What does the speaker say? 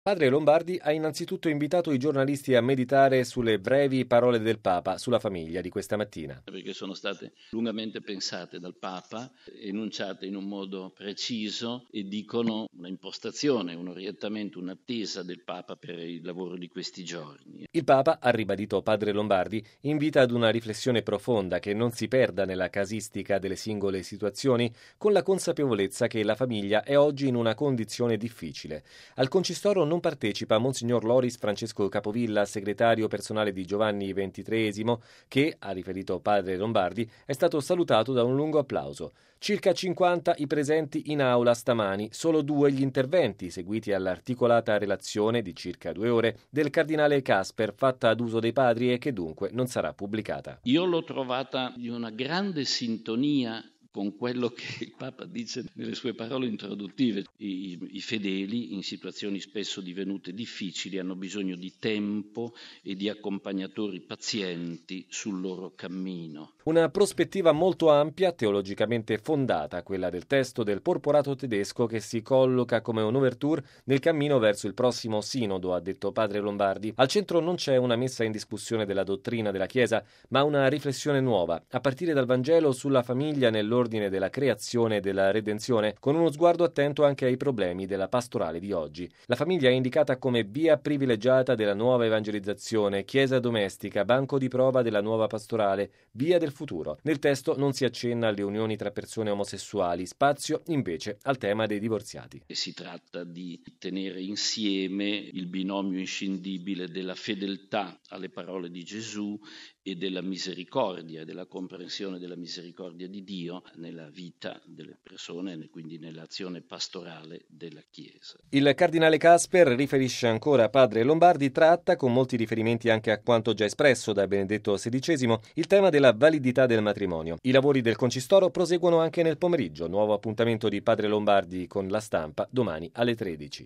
Padre Lombardi ha innanzitutto invitato i giornalisti a meditare sulle brevi parole del Papa sulla famiglia di questa mattina. Perché sono state lungamente pensate dal Papa, enunciate in un modo preciso e dicono una impostazione, un orientamento, un'attesa del Papa per il lavoro di questi giorni. Il Papa, ha ribadito Padre Lombardi, invita ad una riflessione profonda che non si perda nella casistica delle singole situazioni, con la consapevolezza che la famiglia è oggi in una condizione difficile. Al concistoro non partecipa Monsignor Loris Francesco Capovilla, segretario personale di Giovanni XXIII, che, ha riferito Padre Lombardi, è stato salutato da un lungo applauso. Circa 50 i presenti in aula stamani, solo 2 gli interventi seguiti all'articolata relazione di circa 2 ore del cardinale Casper, fatta ad uso dei padri e che dunque non sarà pubblicata. Io l'ho trovata di una grande sintonia con quello che il Papa dice nelle sue parole introduttive. I fedeli, in situazioni spesso divenute difficili, hanno bisogno di tempo e di accompagnatori pazienti sul loro cammino. Una prospettiva molto ampia, teologicamente fondata, quella del testo del Porporato tedesco, che si colloca come un'ouverture nel cammino verso il prossimo sinodo, ha detto Padre Lombardi. Al centro non c'è una messa in discussione della dottrina della Chiesa, ma una riflessione nuova, a partire dal Vangelo sulla famiglia nell'ordine della creazione e della redenzione, con uno sguardo attento anche ai problemi della pastorale di oggi. La famiglia è indicata come via privilegiata della nuova evangelizzazione, chiesa domestica, banco di prova della nuova pastorale, via del futuro. Nel testo non si accenna alle unioni tra persone omosessuali, spazio invece al tema dei divorziati. Si tratta di tenere insieme il binomio inscindibile della fedeltà alle parole di Gesù e della misericordia, della comprensione della misericordia di Dio nella vita delle persone e quindi nell'azione pastorale della Chiesa. Il cardinale Casper, riferisce ancora Padre Lombardi, tratta, con molti riferimenti anche a quanto già espresso da Benedetto XVI, il tema della validità del matrimonio. I lavori del concistoro proseguono anche nel pomeriggio. Nuovo appuntamento di Padre Lombardi con La Stampa domani alle 13.